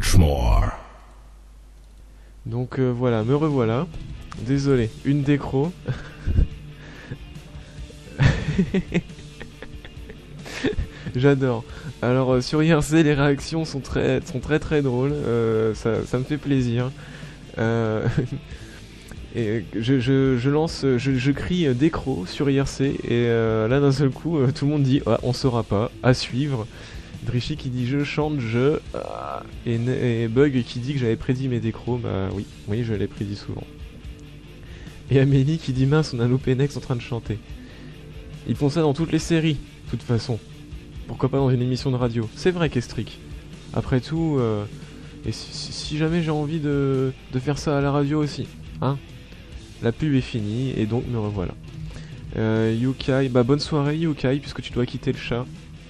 much more. Donc voilà, me revoilà. Désolé, une décro. J'adore. Alors sur IRC, les réactions sont très très drôles. Ça me fait plaisir. Et je crie décro sur IRC et là d'un seul coup tout le monde dit ah, on saura pas, à suivre. Drichy qui dit je chante, et Bug qui dit que j'avais prédit mes décros, bah oui je l'ai prédit souvent. Et Amélie qui dit mince on a loupé Nex en train de chanter. Ils font ça dans toutes les séries, de toute façon. Pourquoi pas dans une émission de radio? C'est vrai Kestric. Après tout, et si jamais j'ai envie de faire ça à la radio aussi, hein. La pub est finie et donc me revoilà. Yukai, bah bonne soirée Yukai puisque tu dois quitter le chat.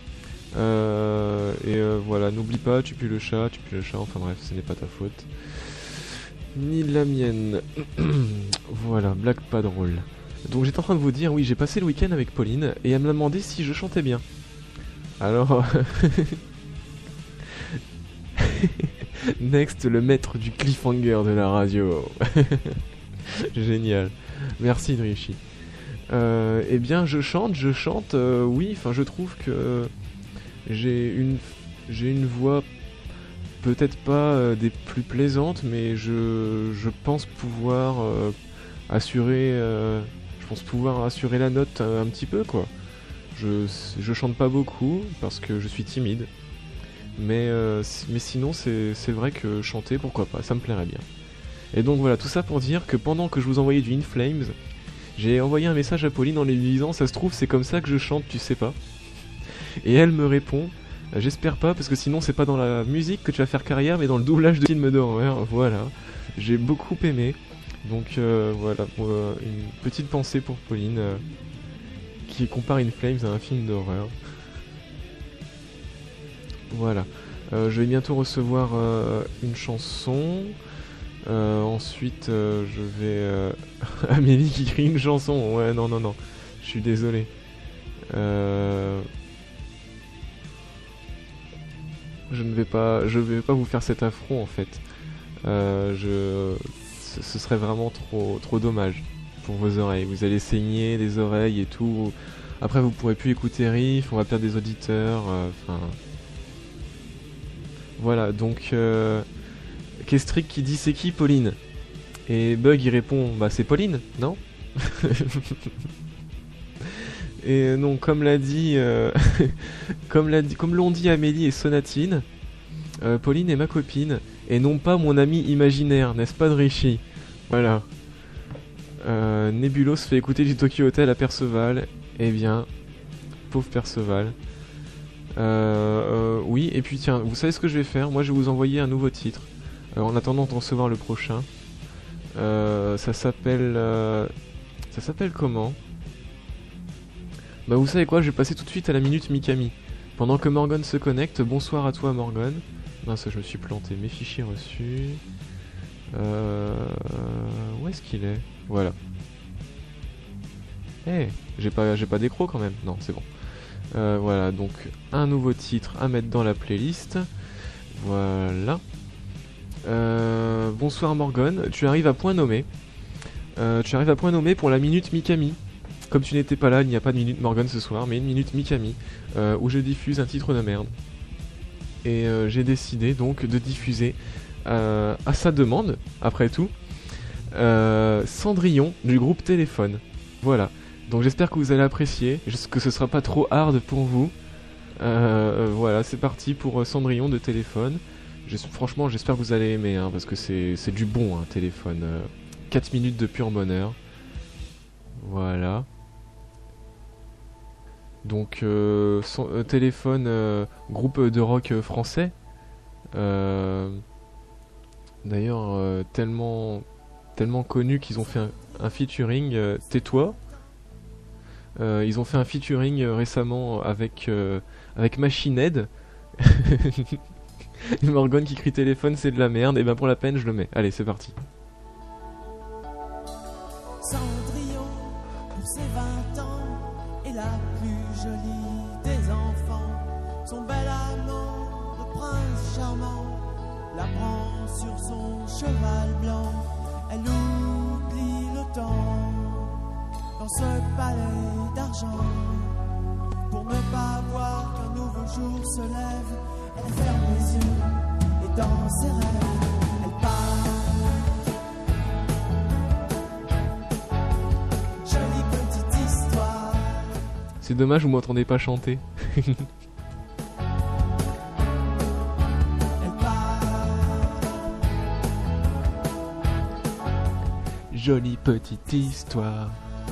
Voilà, n'oublie pas, tu pues le chat, enfin bref, ce n'est pas ta faute. Ni la mienne. Voilà, blague pas drôle. Donc j'étais en train de vous dire, oui, j'ai passé le week-end avec Pauline et elle me demandé si je chantais bien. Alors... Next, le maître du cliffhanger de la radio. Génial. Merci Drichy. Eh bien, je chante, oui, enfin je trouve que j'ai une voix peut-être pas des plus plaisantes, mais je pense pouvoir assurer la note un petit peu, quoi. Je chante pas beaucoup parce que je suis timide, mais sinon c'est vrai que chanter, pourquoi pas, ça me plairait bien. Et donc voilà, tout ça pour dire que pendant que je vous envoyais du In Flames, j'ai envoyé un message à Pauline en lui disant ça se trouve c'est comme ça que je chante, tu sais pas. Et elle me répond j'espère pas parce que sinon c'est pas dans la musique que tu vas faire carrière mais dans le doublage de films d'horreur. Voilà, j'ai beaucoup aimé. Donc voilà, une petite pensée pour Pauline qui compare In Flames à un film d'horreur. Voilà, je vais bientôt recevoir une chanson. Ensuite je vais... Amélie qui crie une chanson. Ouais, non, je suis désolé. Je vais pas vous faire cet affront en fait. Ce serait vraiment trop dommage pour vos oreilles. Vous allez saigner les oreilles et tout. Après vous pourrez plus écouter Riff, on va perdre des auditeurs. Enfin... Voilà, donc... Kestric qui dit c'est qui Pauline? Et Bug il répond bah c'est Pauline, non? Et non, comme l'ont dit Amélie et Sonatine, Pauline est ma copine et non pas mon ami imaginaire, n'est-ce pas Drichy? Voilà. Nebulos fait écouter du Tokyo Hotel à Perceval. Eh bien, pauvre Perceval. Oui, et puis tiens, vous savez ce que je vais faire? Moi je vais vous envoyer un nouveau titre. En attendant de recevoir le prochain. Ça s'appelle comment? Bah vous savez quoi, je vais passer tout de suite à la minute Mikami. Pendant que Morgane se connecte, bonsoir à toi Morgane. Mince, je me suis planté, mes fichiers reçus. Où est-ce qu'il est? Voilà. Eh, j'ai pas d'écro quand même. Non, c'est bon. Voilà, donc un nouveau titre à mettre dans la playlist. Voilà. Bonsoir Morgane, tu arrives à point nommé. Pour la minute Mikami. Comme tu n'étais pas là, il n'y a pas de minute Morgane ce soir, mais une minute Mikami, où je diffuse un titre de merde. Et j'ai décidé donc de diffuser, à sa demande, après tout, Cendrillon du groupe Téléphone. Voilà. Donc j'espère que vous allez apprécier, que ce sera pas trop hard pour vous. Voilà, c'est parti pour Cendrillon de Téléphone. Franchement, j'espère que vous allez aimer, hein, parce que c'est du bon, hein, Téléphone. 4 minutes de pur bonheur. Voilà. Donc, Téléphone, groupe de rock français. D'ailleurs, tellement connu qu'ils ont fait un featuring. Tais-toi. Ils ont fait un featuring récemment avec Machine Head. Morgane qui crie Téléphone, c'est de la merde. Et ben pour la peine, je le mets. Allez, c'est parti. Cendrillon, pour ses 20 ans, est la plus jolie des enfants. Son bel amant, le prince charmant, la prend sur son cheval blanc. Elle oublie le temps dans ce palais d'argent. Pour ne pas voir qu'un nouveau jour se lève, elle ferme les yeux et dans ses rêves, elle part. Jolie petite histoire. C'est dommage, vous m'entendez pas chanter. Elle part. Jolie petite histoire.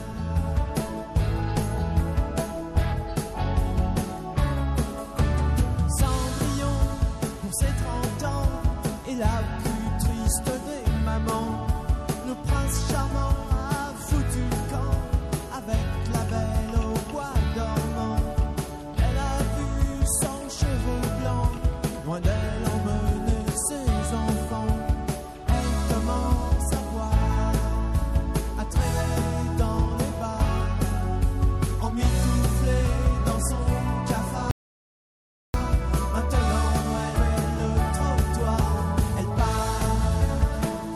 Cendrillon, pour ses 30 ans, est la plus triste des mamans. Le prince charmant a foutu le camp avec la belle au bois dormant. Elle a vu son cheveu blanc, loin d'elle emmener ses enfants. Elle commence à boire, à traîner dans les bars, emmitouflée dans son cafard. Maintenant elle est le trottoir, elle part.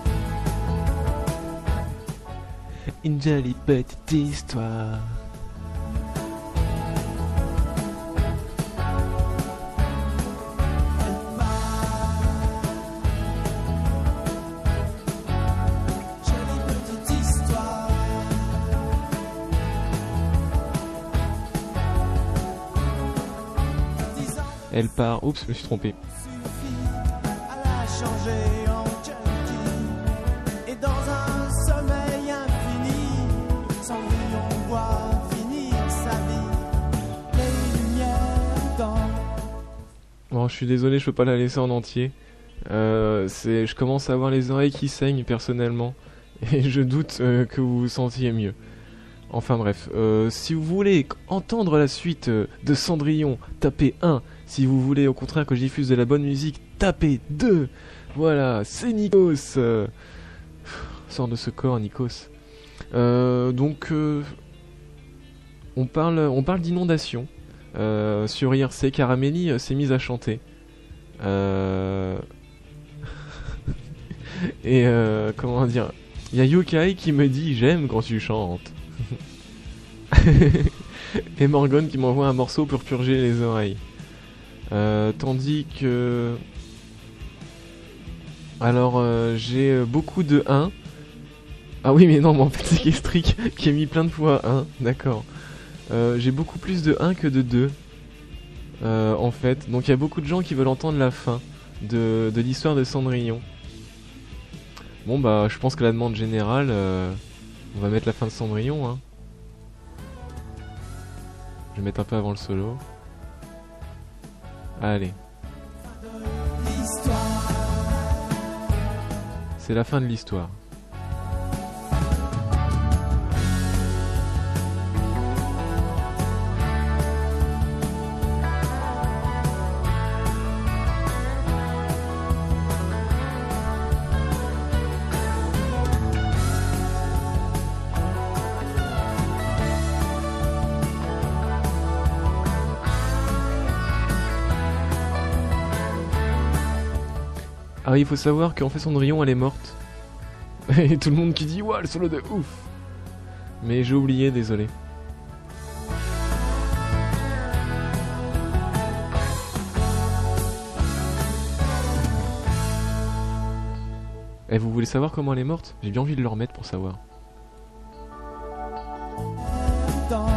Une jolie petite histoire. Elle part. Jolie petite histoire. 10 ans Elle part. Oups, je me suis trompé. suffit à la changer en junkie. Et dans un sommeil infini, Cendrillon voit finir sa vie. Les lumières dans. Bon, je suis désolé, je peux pas la laisser en entier. Je commence à avoir les oreilles qui saignent personnellement. Et je doute que vous vous sentiez mieux. Enfin bref, si vous voulez entendre la suite de Cendrillon, tapez 1. Si vous voulez au contraire que je diffuse de la bonne musique, tapez 2. Voilà, c'est Nikos. Sors de ce corps, Nikos. Donc, on parle d'inondation. Sur IRC, car Amélie s'est mise à chanter. Et comment dire, il y a Yokai qui me dit j'aime quand tu chantes. Et Morgane qui m'envoie un morceau pour purger les oreilles. Tandis que alors j'ai beaucoup de 1. Ah oui mais non, mais en fait c'est Kestric qui a mis plein de fois 1, d'accord. J'ai beaucoup plus de 1 que de 2 en fait. Donc il y a beaucoup de gens qui veulent entendre la fin de l'histoire de Cendrillon. Bon bah je pense que la demande générale, on va mettre la fin de Cendrillon hein. Je vais mettre un peu avant le solo. Allez. C'est la fin de l'histoire. Ah oui, il faut savoir qu'en fait Cendrillon elle est morte. Et tout le monde qui dit ouah le solo de ouf. Mais j'ai oublié, désolé. Et vous voulez savoir comment elle est morte? J'ai bien envie de le remettre pour savoir. Danse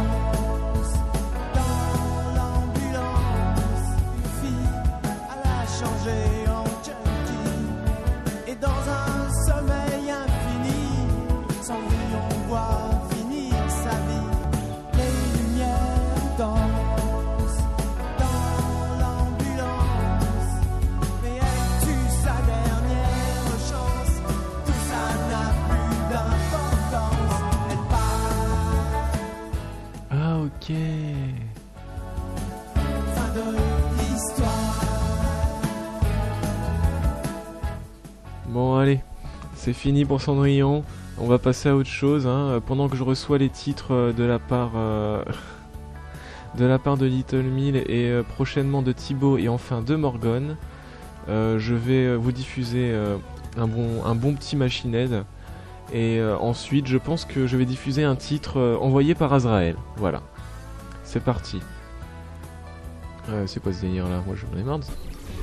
dans l'ambulance, une fille à la changer en junkie. Et dans un sommeil infini, Cendrillon voit finir sa vie. Les lumières dansent dans l'ambulance, mais elle tue sa dernière chance. Tout ça n'a plus d'importance. Elle part. Ah ok. Fin de l'histoire. Bon allez, c'est fini pour Cendrillon. On va passer à autre chose hein, pendant que je reçois les titres de la part de Little Mill et prochainement de Thibaut et enfin de Morgane. je vais vous diffuser un bon petit Machine Head. Et ensuite, je pense que je vais diffuser un titre envoyé par Azrael. Voilà. C'est parti. C'est quoi ce délire là? Moi je me merde.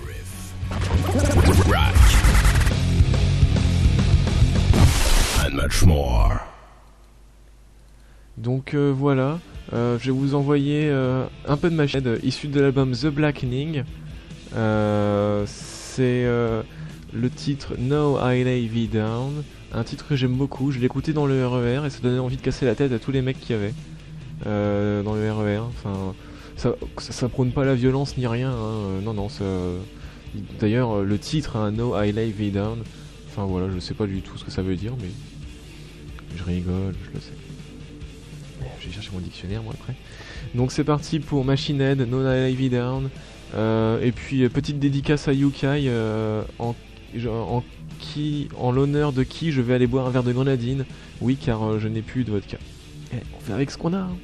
And much more. Donc voilà. Je vais vous envoyer un peu de Machine Head issu de l'album The Blackening. C'est le titre No I Lay V Down. Un titre que j'aime beaucoup, je l'écoutais dans le RER et ça donnait envie de casser la tête à tous les mecs qu'il y avait dans le RER. Enfin, ça prône pas la violence ni rien, hein. Non, ça... D'ailleurs, le titre, hein, No I Lay V Down, enfin voilà, je sais pas du tout ce que ça veut dire, mais je rigole, je le sais. Je vais chercher mon dictionnaire moi après. Donc c'est parti pour Machine Head, No I Lay V Down, et puis petite dédicace à Yukai en l'honneur de qui je vais aller boire un verre de grenadine. Oui, car je n'ai plus de vodka. On fait avec ce qu'on a, hein.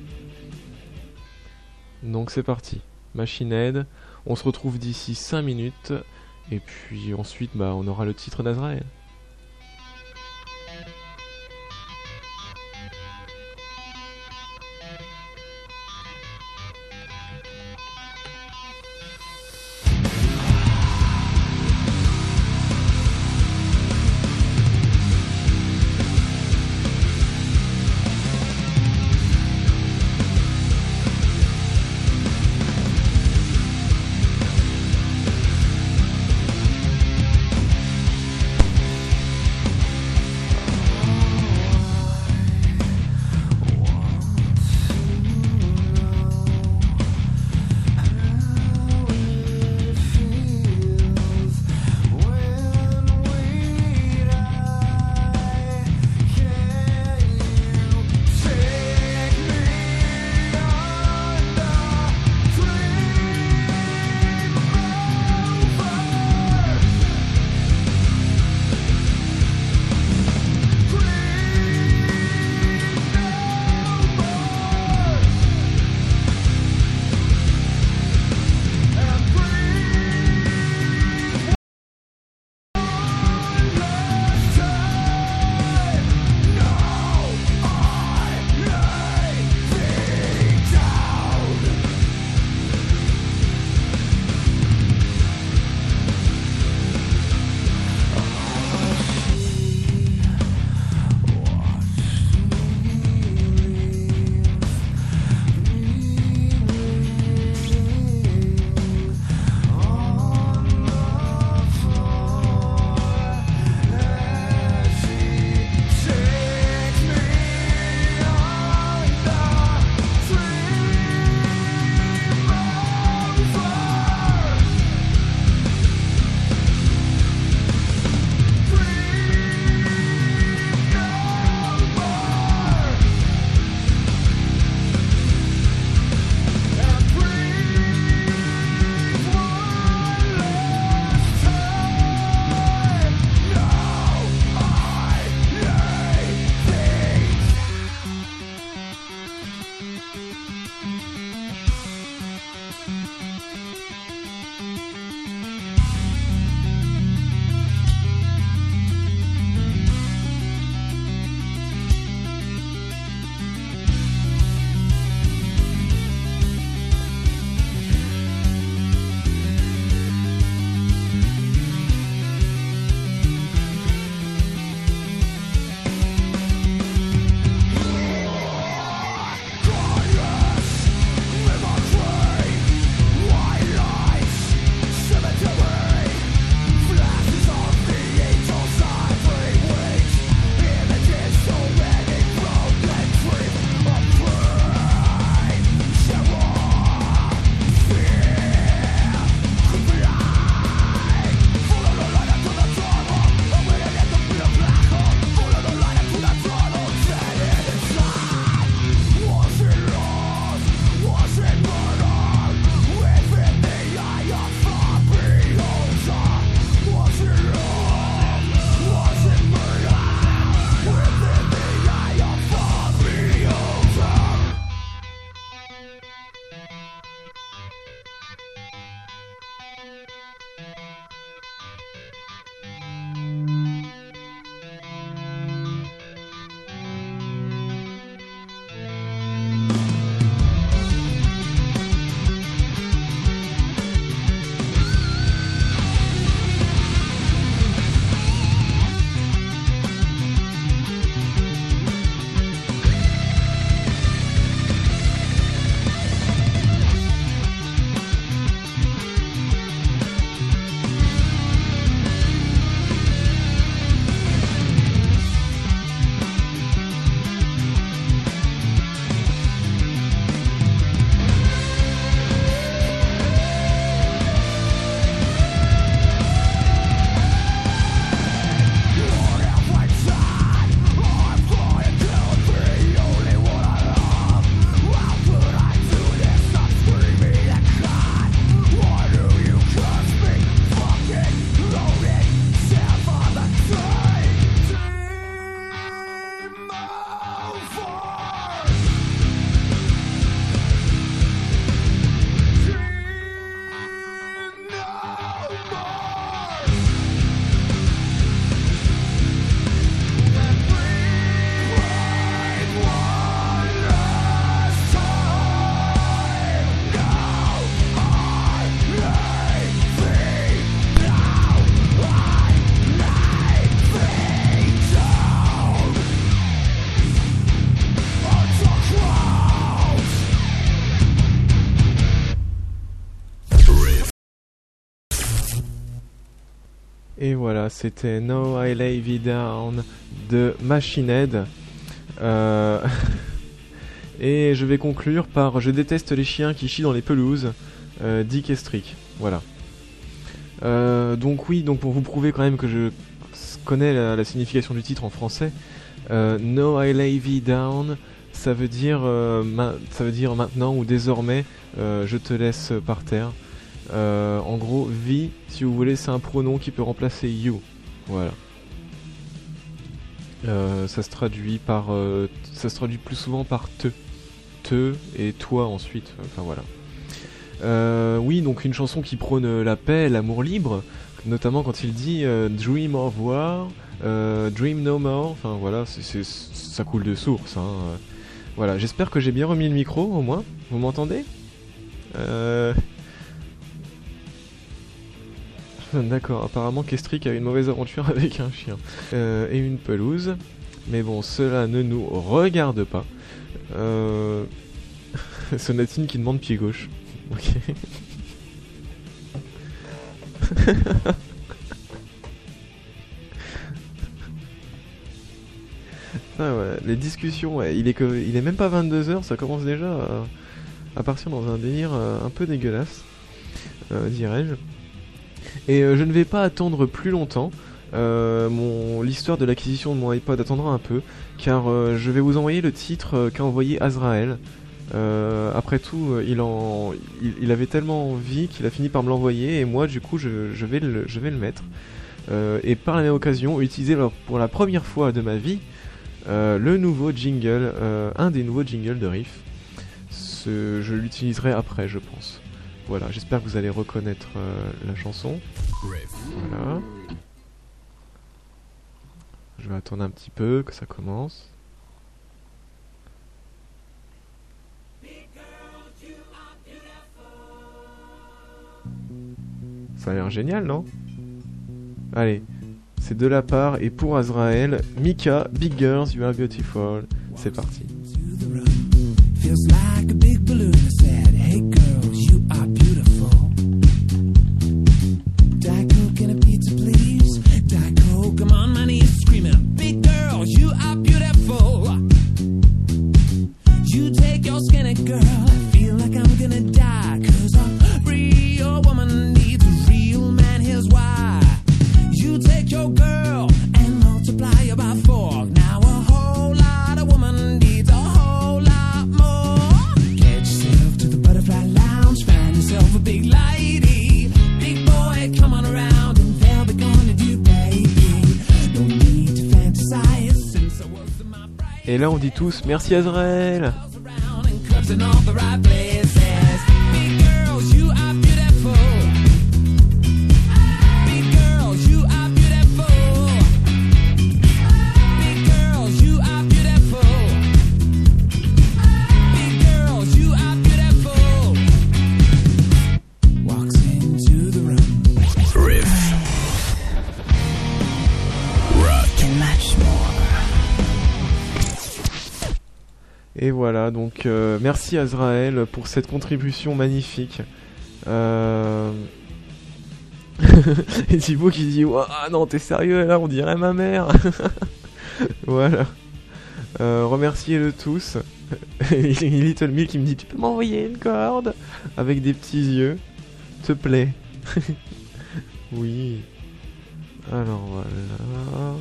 Donc c'est parti, Machine Head. On se retrouve d'ici 5 minutes. Et puis ensuite on aura le titre d'Azrael. Et voilà, c'était No I Lay Me Down de Machine Head. Et je vais conclure par Je déteste les chiens qui chient dans les pelouses, Dick et Strick. Voilà. Donc oui, donc pour vous prouver quand même que je connais la signification du titre en français, No I Lay Me Down, ça veut dire maintenant ou désormais, je te laisse par terre. En gros, V, si vous voulez, c'est un pronom qui peut remplacer you. Voilà. Ça se traduit plus souvent par te et toi ensuite. Enfin voilà. Oui, donc une chanson qui prône la paix, l'amour libre, notamment quand il dit Dream of War, Dream No More. Enfin voilà, ça coule de source. Hein. Voilà, j'espère que j'ai bien remis le micro au moins. Vous m'entendez ? D'accord, apparemment Kestrick a une mauvaise aventure avec un chien et une pelouse. Mais bon, cela ne nous regarde pas. Sonatine qui demande pied gauche. Ok. Ah ouais, les discussions, ouais, il est même pas 22h, ça commence déjà à partir dans un délire un peu dégueulasse, dirais-je. Et je ne vais pas attendre plus longtemps. L'histoire de l'acquisition de mon iPod attendra un peu, car je vais vous envoyer le titre qu'a envoyé Azrael. Après tout, il avait tellement envie qu'il a fini par me l'envoyer, et moi du coup je vais le mettre. Et par la même occasion, utiliser pour la première fois de ma vie le nouveau jingle, un des nouveaux jingles de Riff. Je l'utiliserai après, je pense. Voilà, j'espère que vous allez reconnaître la chanson. Voilà. Je vais attendre un petit peu que ça commence. Ça a l'air génial, non ? Allez, c'est de la part et pour Azrael, Mika, Big Girls, You Are Beautiful. C'est parti. Feels like a big balloon that said, hey girls, you are beautiful. Diet Coke and a pizza, please. Diet Coke, I'm on my knees screaming, big girls, you are beautiful. You take your skinny girl, I feel like I'm gonna die. Cause a real woman needs a real man, here's why. You take your girl and multiply her by 4. Now a whole lot of woman needs a whole lot more. Get yourself to the butterfly lounge, find yourself a big lady. Big boy, come on around and they'll be gonna do, baby. No need to fantasize since I was in my pride. Et là on dit tous merci Azrael. In all the right places. Big girls, you are beautiful. Big girls, you are beautiful. Big girls, you are beautiful. Big girls, you are beautiful. Walks into the room. Riff. Rock and much more. Et voilà, donc merci Azrael pour cette contribution magnifique. Et Thibaut qui dit ah non, t'es sérieux là, on dirait ma mère. Voilà. Remerciez-le tous. Little Milk qui me dit tu peux m'envoyer une corde avec des petits yeux, te plaît. Oui. Alors voilà.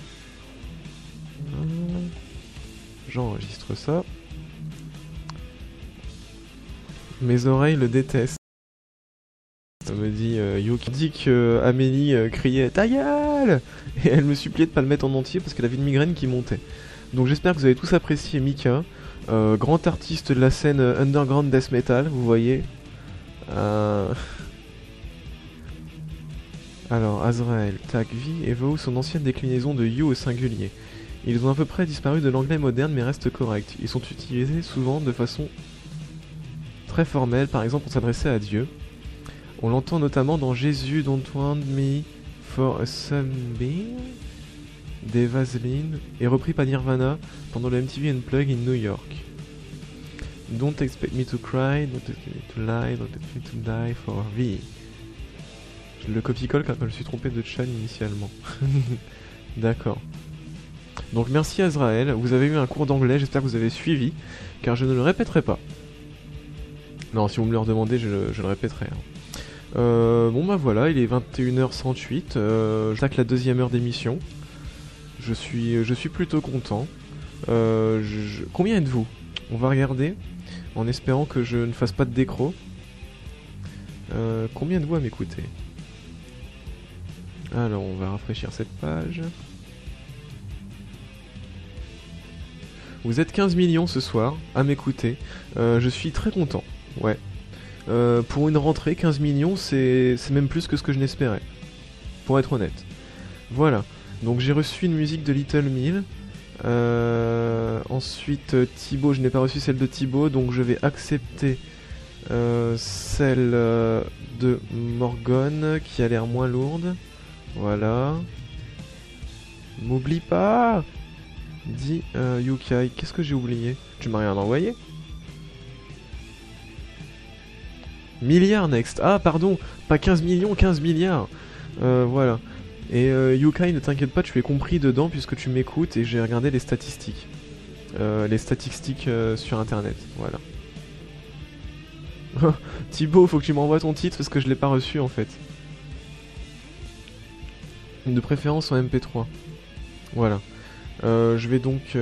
J'enregistre ça. Mes oreilles le détestent. Ça me dit Yuki dit que Amélie criait ta gueule et elle me suppliait de pas le mettre en entier parce qu'elle avait une migraine qui montait. Donc j'espère que vous avez tous apprécié Mika, grand artiste de la scène underground death metal, vous voyez. Alors Azrael, Tag, V et Vow sont d'anciennes déclinaisons de You au singulier. Ils ont à peu près disparu de l'anglais moderne mais restent corrects. Ils sont utilisés souvent de façon très formelle, par exemple pour s'adresser à Dieu. On l'entend notamment dans Jésus Don't Want Me for a Sunbeam des Vaseline et repris par Nirvana pendant le MTV Unplugged in New York. Don't expect me to cry, don't expect me to lie, don't expect me to die for V. Le copie-colle quand je me suis trompé de Chan initialement. D'accord. Donc merci Azrael, vous avez eu un cours d'anglais, j'espère que vous avez suivi, car je ne le répéterai pas. Non, si vous me le redemandez, je le répéterai. Bon bah voilà, il est 21h38, j'attaque la deuxième heure d'émission. Je suis plutôt content. Combien êtes-vous? On va regarder, en espérant que je ne fasse pas de décro. Combien de vous à m'écouter? Alors, on va rafraîchir cette page. Vous êtes 15 millions ce soir à m'écouter. Je suis très content. Ouais. Pour une rentrée, 15 millions, c'est même plus que ce que je n'espérais. Pour être honnête. Voilà. Donc j'ai reçu une musique de Little Mill. Ensuite, Thibaut, je n'ai pas reçu celle de Thibaut, donc je vais accepter celle de Morgane qui a l'air moins lourde. Voilà. M'oublie pas, dit Yukai. Qu'est-ce que j'ai oublié? Tu m'as rien envoyé? Milliards next. Ah pardon, pas 15 millions, 15 milliards. Voilà. Et Yukai, ne t'inquiète pas, tu es compris dedans puisque tu m'écoutes et j'ai regardé les statistiques. Les statistiques sur internet, voilà. Thibaut, faut que tu m'envoies ton titre parce que je l'ai pas reçu en fait. De préférence en MP3. Voilà. Je vais donc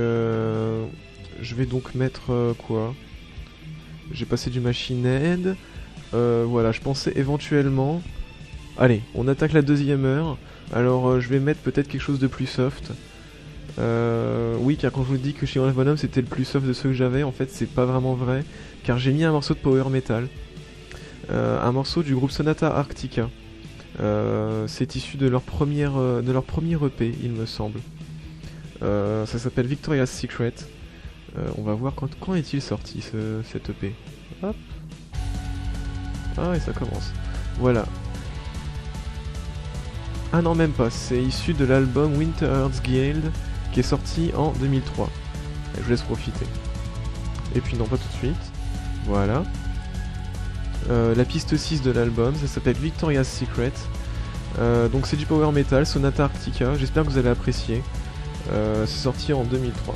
mettre quoi? J'ai passé du machine aid. Voilà, je pensais éventuellement... Allez, on attaque la deuxième heure. Alors je vais mettre peut-être quelque chose de plus soft. Oui, car quand je vous dis que chez Wolf Bonhomme c'était le plus soft de ceux que j'avais, en fait c'est pas vraiment vrai. Car j'ai mis un morceau de power metal. Un morceau du groupe Sonata Arctica. C'est issu de leur premier EP, il me semble. Ça s'appelle Victoria's Secret. On va voir quand est-il sorti cet EP. Hop. Ah et ça commence. Voilà. Ah non, même pas, c'est issu de l'album Winter Earth Guild qui est sorti en 2003. Je vous laisse profiter. Et puis non, pas tout de suite. Voilà. La piste 6 de l'album, ça s'appelle Victoria's Secret. Donc c'est du power metal, Sonata Arctica, j'espère que vous allez apprécier. C'est sorti en 2003.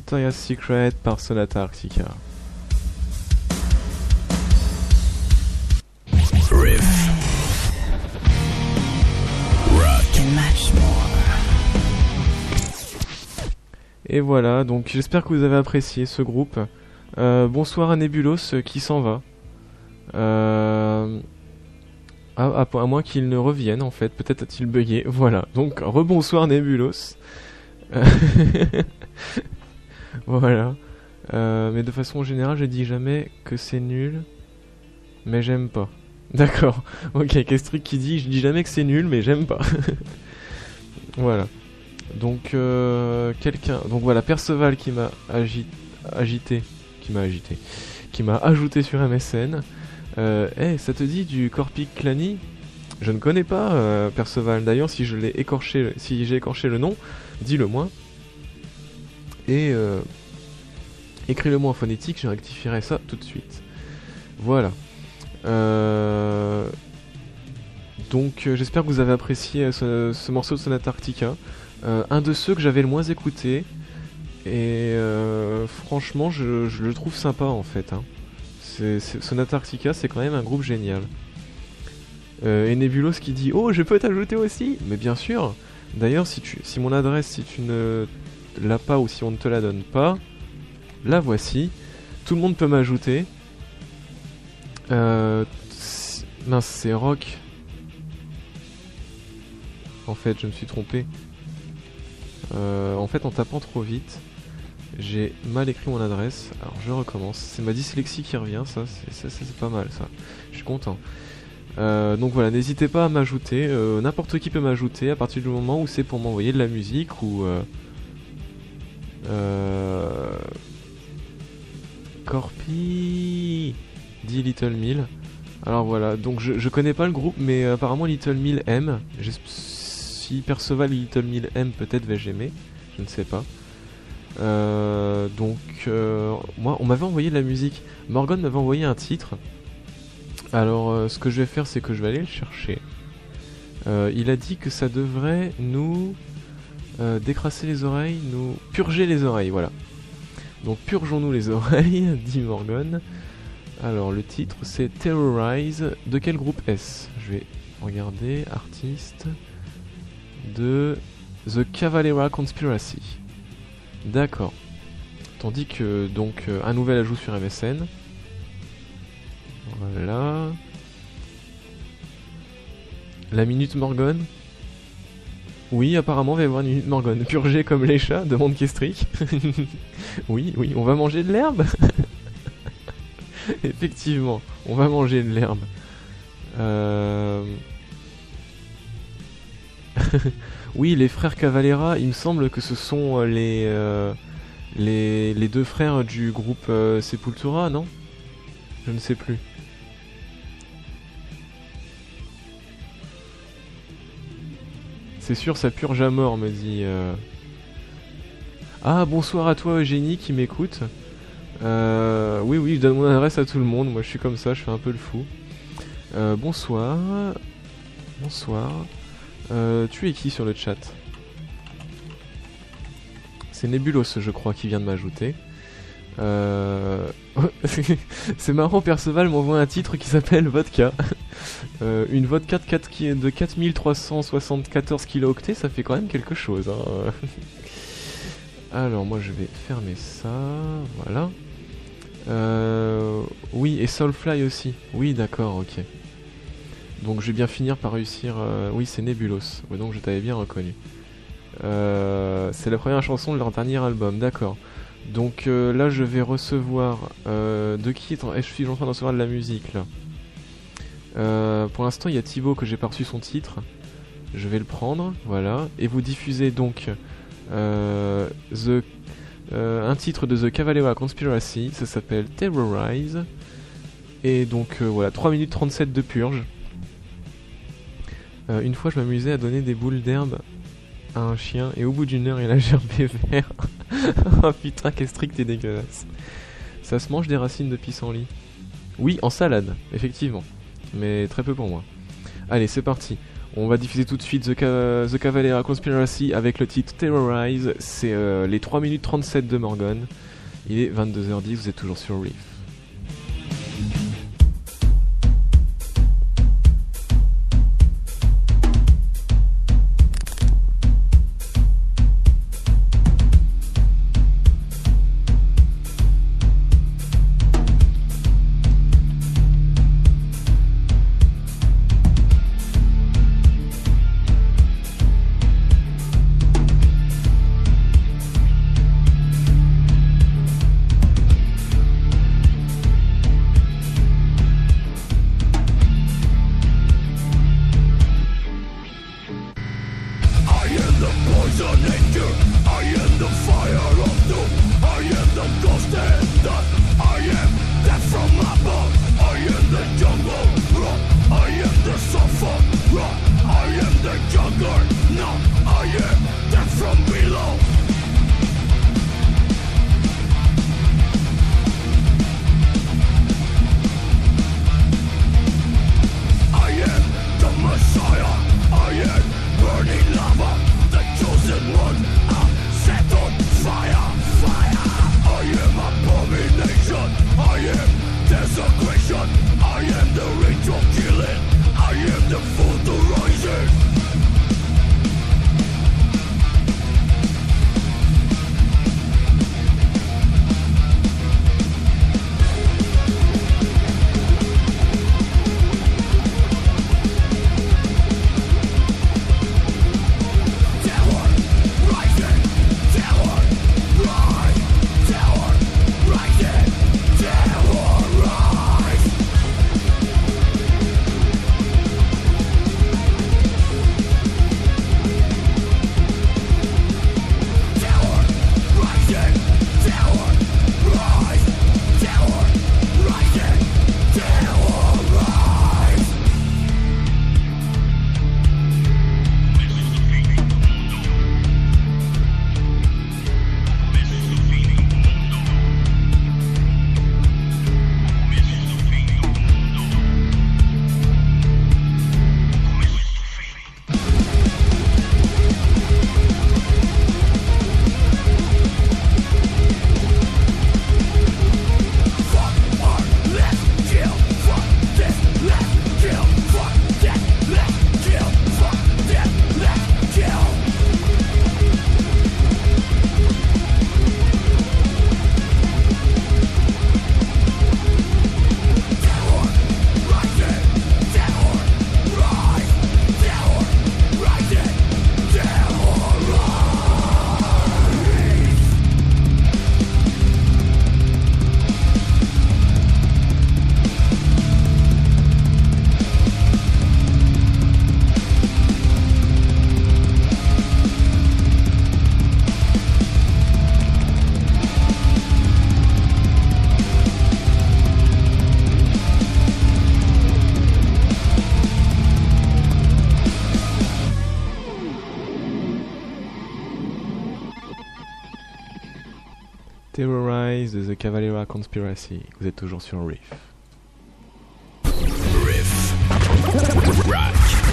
Victoria's Secret par Sonata Arctica. Riff. Rock and much more. Et voilà, donc j'espère que vous avez apprécié ce groupe. Bonsoir à Nebulos qui s'en va. À moins qu'il ne revienne en fait, peut-être a-t-il bugué. Voilà, donc rebonsoir Nebulos. Voilà. Mais de façon générale, je dis jamais que c'est nul, mais j'aime pas. D'accord, ok, Kestric qui dit je dis jamais que c'est nul, mais j'aime pas. Voilà. Donc donc voilà, Perceval qui m'a qui m'a ajouté sur MSN. Hey, ça te dit du Corpic Clani? Je ne connais pas Perceval. D'ailleurs, si j'ai écorché le nom, dis-le moi. Et écris-le moi en phonétique, je rectifierai ça tout de suite. Voilà. Donc j'espère que vous avez apprécié ce morceau de Sonata Arctica. Un de ceux que j'avais le moins écouté. Et franchement, je le trouve sympa en fait. Hein. Sonata Arctica, c'est quand même un groupe génial. Et Nebulos qui dit oh, je peux t'ajouter aussi. Mais bien sûr. D'ailleurs, si mon adresse, si tu ne l'as pas ou si on ne te la donne pas, la voici. Tout le monde peut m'ajouter. Mince, c'est Rock. En fait, je me suis trompé. En fait, en tapant trop vite, j'ai mal écrit mon adresse. Alors, je recommence. C'est ma dyslexie qui revient, ça. C'est pas mal, ça. Je suis content. Donc voilà, n'hésitez pas à m'ajouter. N'importe qui peut m'ajouter à partir du moment où c'est pour m'envoyer de la musique ou... Corpi dit Little Mill. Alors voilà, donc je connais pas le groupe, mais apparemment Little Mill aime. Si Perceval et Little Mill aime, peut-être vais-je aimer. Je ne sais pas. Moi, on m'avait envoyé de la musique. Morgan m'avait envoyé un titre. Alors, ce que je vais faire, c'est que je vais aller le chercher. Il a dit que ça devrait nous décrasser les oreilles, nous purger les oreilles, voilà. Donc, purgeons-nous les oreilles, dit Morgan. Alors, le titre, c'est Terrorize. De quel groupe est-ce? Je vais regarder. Artiste de The Cavalera Conspiracy. D'accord. Tandis que, donc, un nouvel ajout sur MSN. Voilà. La Minute Morgane. Oui, apparemment, il va y avoir une Minute Morgane. Purgée comme les chats, demande Kestric. Oui, on va manger de l'herbe. Effectivement, on va manger de l'herbe. Oui, les frères Cavalera, il me semble que ce sont les deux frères du groupe Sepultura, non? Je ne sais plus. C'est sûr, ça purge à mort, me dit... Ah, bonsoir à toi Eugénie qui m'écoute. Oui, je donne mon adresse à tout le monde, moi je suis comme ça, je fais un peu le fou. Bonsoir. Tu es qui sur le chat? C'est Nebulos, je crois, qui vient de m'ajouter. C'est marrant, Perceval m'envoie un titre qui s'appelle Vodka. Une vodka de 4374 kilooctets, ça fait quand même quelque chose. Hein. Alors, moi je vais fermer ça. Voilà. Oui, et Soulfly aussi. Oui, d'accord, ok. Donc je vais bien finir par réussir... Oui, c'est Nebulos. Ouais, donc je t'avais bien reconnu. C'est la première chanson de leur dernier album, d'accord. Donc là, je vais recevoir... de qui je suis en train de recevoir de la musique, là. Pour l'instant, il y a Thibaut que j'ai pas reçu son titre. Je vais le prendre, voilà. Et vous diffusez donc... un titre de The Cavalera Conspiracy, ça s'appelle Terrorize. Et donc voilà, 3 minutes 37 de purge. Une fois je m'amusais à donner des boules d'herbe à un chien et au bout d'une heure il a gerbé vert. Oh putain, qu'est strict et dégueulasse. Ça se mange des racines de pissenlit? Oui, en salade, effectivement. Mais très peu pour moi. Allez, c'est parti. On va diffuser tout de suite The Cavalera Conspiracy avec le titre Terrorize. C'est les 3 minutes 37 de Morgan. Il est 22h10, vous êtes toujours sur Riff. Terrorize de The Cavalera Conspiracy. Vous êtes toujours sur Riff. Riff. Rock.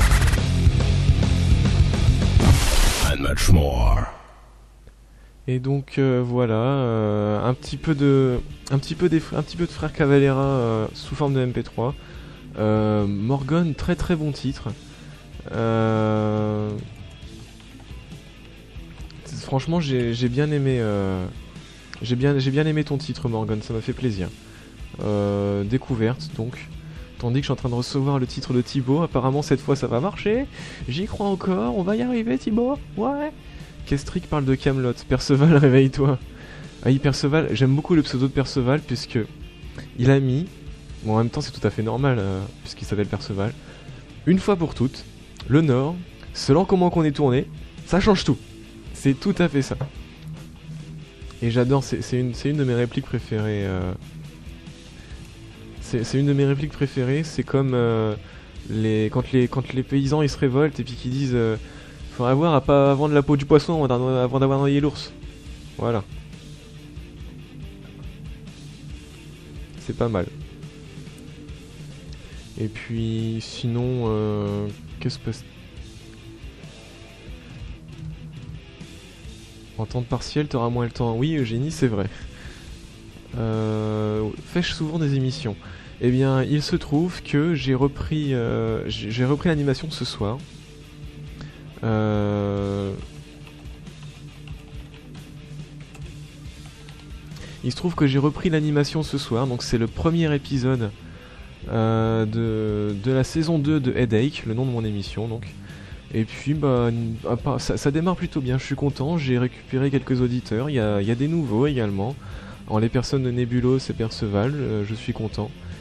And much more. Et donc voilà, un petit peu de Frère Cavalera sous forme de MP3. Morgan, très très bon titre. Franchement, j'ai bien aimé. J'ai bien aimé ton titre, Morgan, ça m'a fait plaisir. Découverte, donc. Tandis que je suis en train de recevoir le titre de Thibaut. Apparemment, cette fois, ça va marcher. J'y crois encore. On va y arriver, Thibaut. Ouais. Kestrick parle de Camelot. Perceval, réveille-toi. Ah oui, Perceval. J'aime beaucoup le pseudo de Perceval, puisque il a mis... Bon, en même temps, c'est tout à fait normal, puisqu'il s'appelle Perceval. Une fois pour toutes, le Nord, selon comment qu'on est tourné, ça change tout. C'est tout à fait ça. Et j'adore, c'est une de mes répliques préférées. C'est une de mes répliques préférées. C'est comme quand les paysans ils se révoltent et puis qu'ils disent faudrait voir à pas vendre la peau du poisson avant d'avoir noyé l'ours. Voilà. C'est pas mal. Et puis sinon, qu'est-ce En temps de partiel, t'auras moins le temps. Oui, Eugénie, c'est vrai. Fais-je souvent des émissions? Eh bien, il se trouve que j'ai repris l'animation ce soir. Il se trouve que j'ai repris l'animation ce soir, donc c'est le premier épisode de la saison 2 de Headache, le nom de mon émission donc. Et puis ça démarre plutôt bien, je suis content, j'ai récupéré quelques auditeurs, il y a des nouveaux également. En les personnes de Nébulos et Perceval, je suis content.